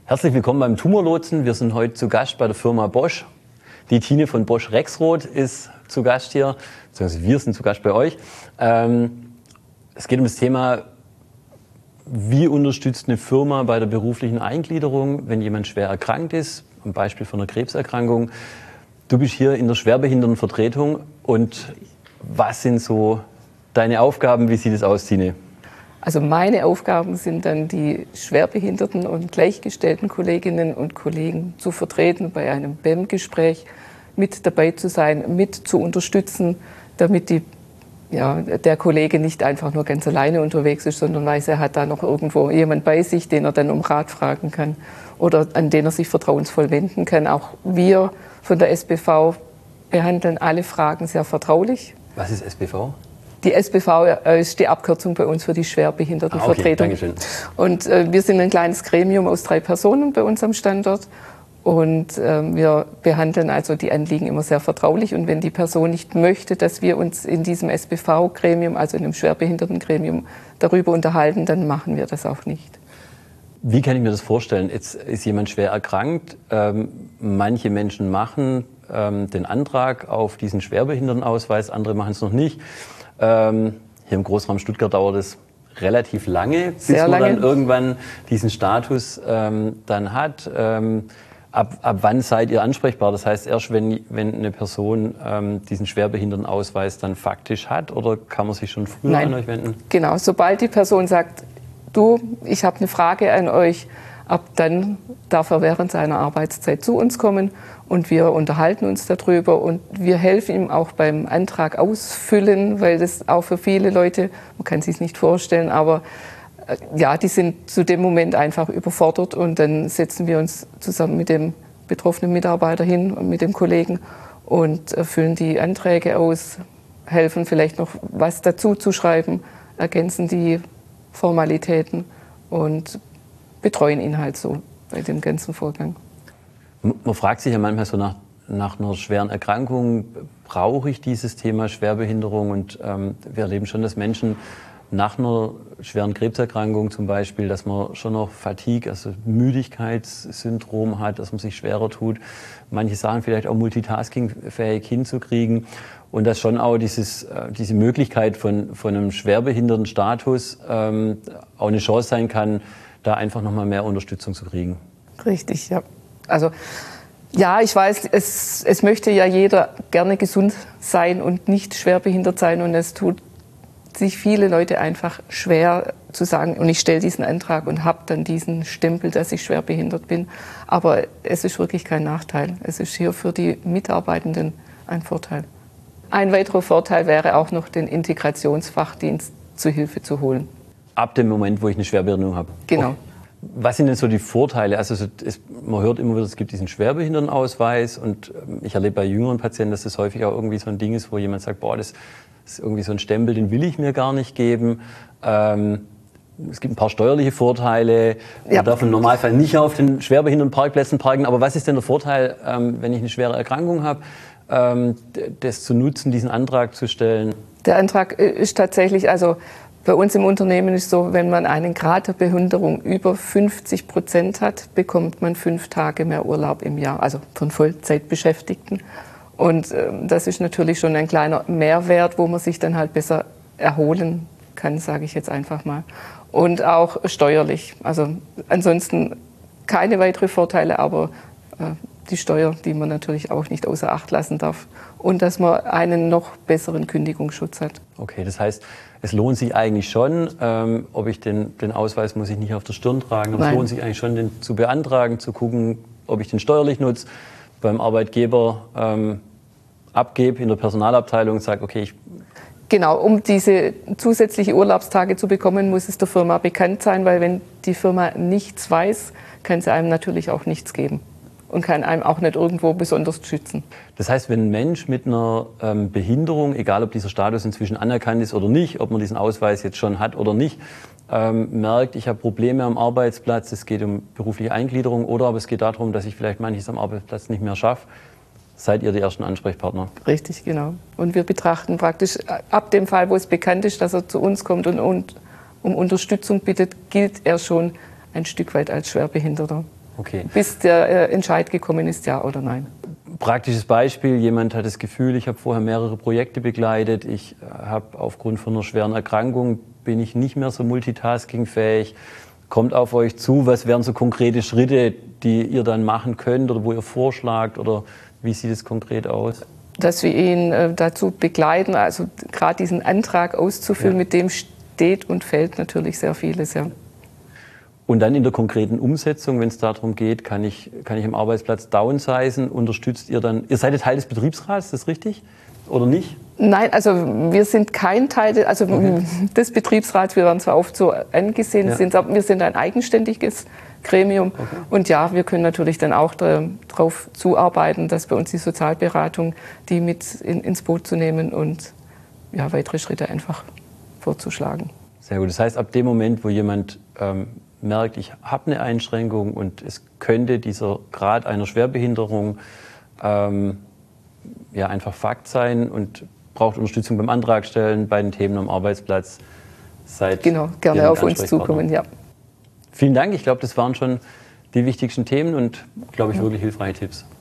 Herzlich willkommen beim Tumorlotsen. Wir sind heute zu Gast bei der Firma Bosch. Die Tine von Bosch Rexroth ist zu Gast hier, beziehungsweise wir sind zu Gast bei euch. Es geht um das Thema, wie unterstützt eine Firma bei der beruflichen Eingliederung, wenn jemand schwer erkrankt ist, am Beispiel von einer Krebserkrankung. Du bist hier in der Schwerbehindertenvertretung und was sind so deine Aufgaben? Wie sieht es aus, Tine? Also meine Aufgaben sind dann, die schwerbehinderten und gleichgestellten Kolleginnen und Kollegen zu vertreten, bei einem BEM-Gespräch mit dabei zu sein, mit zu unterstützen, damit der Kollege nicht einfach nur ganz alleine unterwegs ist, sondern weiß, er hat da noch irgendwo jemand bei sich, den er dann um Rat fragen kann oder an den er sich vertrauensvoll wenden kann. Auch wir von der SBV behandeln alle Fragen sehr vertraulich. Was ist SBV? Die SBV ist die Abkürzung bei uns für die Schwerbehindertenvertretung. Okay, und wir sind ein kleines Gremium aus 3 Personen bei uns am Standort. Und wir behandeln also die Anliegen immer sehr vertraulich. Und wenn die Person nicht möchte, dass wir uns in diesem SBV-Gremium, also in einem Schwerbehindertengremium, darüber unterhalten, dann machen wir das auch nicht. Wie kann ich mir das vorstellen? Jetzt ist jemand schwer erkrankt. Manche Menschen machen den Antrag auf diesen Schwerbehindertenausweis, andere machen es noch nicht. Hier im Großraum Stuttgart dauert es relativ lange, bis man dann irgendwann diesen Status dann hat. Ab wann seid ihr ansprechbar? Das heißt, erst wenn eine Person diesen Schwerbehindertenausweis dann faktisch hat, oder kann man sich schon früher an euch wenden? Genau, sobald die Person sagt, du, ich habe eine Frage an euch, ab dann darf er während seiner Arbeitszeit zu uns kommen und wir unterhalten uns darüber und wir helfen ihm auch beim Antrag ausfüllen, weil das auch für viele Leute, man kann sich es nicht vorstellen, aber ja, die sind zu dem Moment einfach überfordert und dann setzen wir uns zusammen mit dem betroffenen Mitarbeiter hin und mit dem Kollegen und füllen die Anträge aus, helfen vielleicht noch was dazu zu schreiben, ergänzen die Formalitäten und betreuen ihn halt so bei dem ganzen Vorgang. Man fragt sich ja manchmal so nach einer schweren Erkrankung, brauche ich dieses Thema Schwerbehinderung? Und wir erleben schon, dass Menschen nach einer schweren Krebserkrankung zum Beispiel, dass man schon noch Fatigue, also Müdigkeitssyndrom hat, dass man sich schwerer tut. Manche Sachen vielleicht auch multitaskingfähig hinzukriegen. Und dass schon auch diese Möglichkeit von einem schwerbehinderten Status auch eine Chance sein kann, da einfach nochmal mehr Unterstützung zu kriegen. Richtig, ja. Also ja, ich weiß, es möchte ja jeder gerne gesund sein und nicht schwerbehindert sein. Und es tut sich viele Leute einfach schwer zu sagen, und ich stelle diesen Antrag und habe dann diesen Stempel, dass ich schwerbehindert bin. Aber es ist wirklich kein Nachteil. Es ist hier für die Mitarbeitenden ein Vorteil. Ein weiterer Vorteil wäre auch noch, den Integrationsfachdienst zu Hilfe zu holen. Ab dem Moment, wo ich eine Schwerbehinderung habe? Genau. Was sind denn so die Vorteile? Also man hört immer wieder, es gibt diesen Schwerbehindertenausweis und ich erlebe bei jüngeren Patienten, dass das häufig auch irgendwie so ein Ding ist, wo jemand sagt, boah, das ist irgendwie so ein Stempel, den will ich mir gar nicht geben. Es gibt ein paar steuerliche Vorteile. Man darf im Normalfall nicht auf den Schwerbehindertenparkplätzen parken. Aber was ist denn der Vorteil, wenn ich eine schwere Erkrankung habe, das zu nutzen, diesen Antrag zu stellen? Der Antrag ist tatsächlich, also bei uns im Unternehmen ist so, wenn man einen Grad der Behinderung über 50% hat, bekommt man 5 Tage mehr Urlaub im Jahr, also von Vollzeitbeschäftigten. Und das ist natürlich schon ein kleiner Mehrwert, wo man sich dann halt besser erholen kann, sage ich jetzt einfach mal. Und auch steuerlich. Also ansonsten keine weiteren Vorteile, aber die Steuer, die man natürlich auch nicht außer Acht lassen darf. Und dass man einen noch besseren Kündigungsschutz hat. Okay, das heißt, es lohnt sich eigentlich schon, ob ich den Ausweis muss ich nicht auf der Stirn tragen, aber es lohnt sich eigentlich schon, den zu beantragen, zu gucken, ob ich den steuerlich nutze, beim Arbeitgeber abgebe, in der Personalabteilung sage, okay, Genau, um diese zusätzliche Urlaubstage zu bekommen, muss es der Firma bekannt sein, weil wenn die Firma nichts weiß, kann sie einem natürlich auch nichts geben. Und kann einem auch nicht irgendwo besonders schützen. Das heißt, wenn ein Mensch mit einer Behinderung, egal ob dieser Status inzwischen anerkannt ist oder nicht, ob man diesen Ausweis jetzt schon hat oder nicht, merkt, ich habe Probleme am Arbeitsplatz, es geht um berufliche Eingliederung oder aber es geht darum, dass ich vielleicht manches am Arbeitsplatz nicht mehr schaffe, seid ihr die ersten Ansprechpartner? Richtig, genau. Und wir betrachten praktisch ab dem Fall, wo es bekannt ist, dass er zu uns kommt und um Unterstützung bittet, gilt er schon ein Stück weit als Schwerbehinderter. okay, bis der Entscheid gekommen ist, ja oder nein. Praktisches Beispiel, jemand hat das Gefühl, ich habe vorher mehrere Projekte begleitet, ich habe aufgrund von einer schweren Erkrankung, bin ich nicht mehr so multitaskingfähig, kommt auf euch zu, was wären so konkrete Schritte, die ihr dann machen könnt oder wo ihr vorschlagt oder wie sieht es konkret aus? Dass wir ihn dazu begleiten, also gerade diesen Antrag auszufüllen, mit dem steht und fällt natürlich sehr vieles, ja. Und dann in der konkreten Umsetzung, wenn es darum geht, kann ich am Arbeitsplatz downsizen, unterstützt ihr dann, ihr seid Teil des Betriebsrats, ist das richtig oder nicht? Nein, also wir sind kein Teil des Betriebsrats, wir werden zwar oft so angesehen, aber wir sind ein eigenständiges Gremium. Okay. Und ja, wir können natürlich dann auch darauf zuarbeiten, dass bei uns die Sozialberatung, die mit ins Boot zu nehmen und ja, weitere Schritte einfach vorzuschlagen. Sehr gut, das heißt, ab dem Moment, wo jemand merkt, ich habe eine Einschränkung und es könnte dieser Grad einer Schwerbehinderung einfach Fakt sein und braucht Unterstützung beim Antrag stellen, bei den Themen am Arbeitsplatz. Genau, gerne auf uns zukommen, ja. Vielen Dank, ich glaube, das waren schon die wichtigsten Themen und, glaube ich, wirklich hilfreiche Tipps.